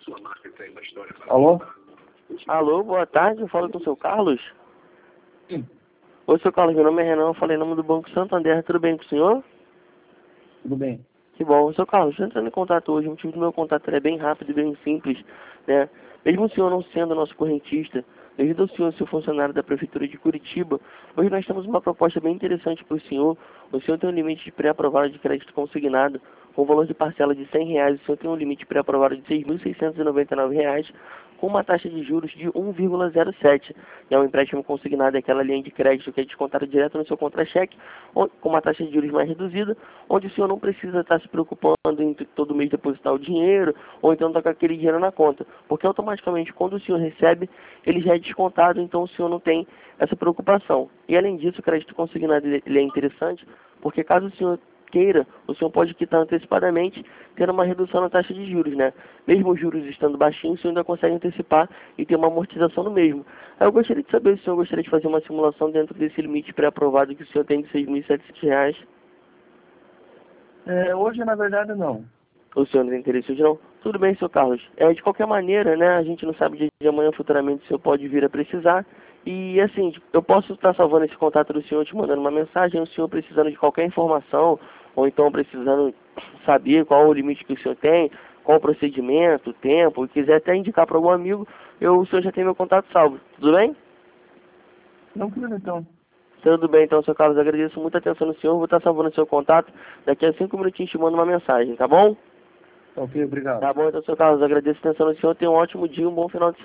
Alô? Alô, boa tarde, eu falo com o seu Carlos. Sim, Oi, seu Carlos, meu nome é Renan, eu falei em nome do Banco Santander, tudo bem com o senhor? tudo bem. Que bom, seu Carlos, estou entrando em contato hoje, o motivo do meu contato é bem rápido e bem simples, né? Mesmo o senhor não sendo nosso correntista, devido ao senhor ser funcionário da Prefeitura de Curitiba, hoje nós temos uma proposta bem interessante para o senhor tem um limite de pré-aprovado de crédito consignado, com valor de parcela de R$ 100, o senhor tem um limite pré-aprovado de R$ 6.699, com uma taxa de juros de 1,07. É um empréstimo consignado, é aquela linha de crédito que é descontada direto no seu contra-cheque, com uma taxa de juros mais reduzida, onde o senhor não precisa estar se preocupando em todo mês depositar o dinheiro, ou então estar com aquele dinheiro na conta, porque automaticamente quando o senhor recebe, ele já é descontado, então o senhor não tem essa preocupação. E além disso, o crédito consignado ele é interessante, porque caso o senhor queira, o senhor pode quitar antecipadamente, tendo uma redução na taxa de juros, né? Mesmo os juros estando baixinhos, o senhor ainda consegue antecipar e ter uma amortização no mesmo. Aí eu gostaria de saber se o senhor gostaria de fazer uma simulação dentro desse limite pré-aprovado que o senhor tem de R$ 6.700. Hoje, na verdade, não. O senhor não tem interesse hoje não? Tudo bem, senhor Carlos. De qualquer maneira, né, a gente não sabe de amanhã futuramente o senhor pode vir a precisar. E assim, eu posso estar salvando esse contato do senhor, te mandando uma mensagem, o senhor precisando de qualquer informação, ou então precisando saber qual o limite que o senhor tem, qual o procedimento, o tempo, e quiser até indicar para algum amigo, o senhor já tem meu contato salvo. Tudo bem? Tranquilo, então. Tudo bem, então, senhor Carlos. Agradeço muita atenção no senhor. Vou estar salvando o seu contato. Daqui a 5 minutinhos te mando uma mensagem, tá bom? Ok, obrigado. Tá bom, então, senhor Carlos. Agradeço a atenção no senhor. Tenha um ótimo dia, um bom final de semana.